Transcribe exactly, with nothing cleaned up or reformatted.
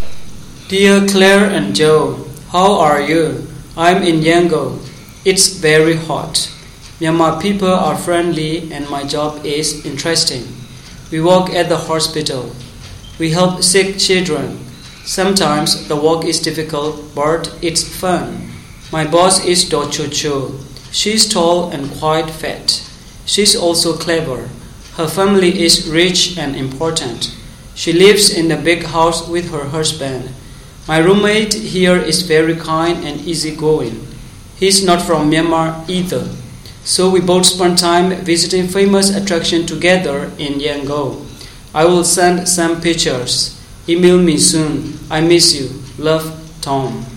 Dear Claire and Joe, how are you? I'm in Yangon. It's very hot. Myanmar people are friendly and my job is interesting. We work at the hospital. We help sick children. Sometimes the work is difficult, but it's fun. My boss is Do Cho Cho. She's tall and quite fat. She's also clever. Her family is rich and important. She lives in a big house with her husband. My roommate here is very kind and easygoing. He's not from Myanmar either. So we both spend time visiting famous attractions together in Yangon. I will send some pictures. Email me soon. I miss you. Love, Tom.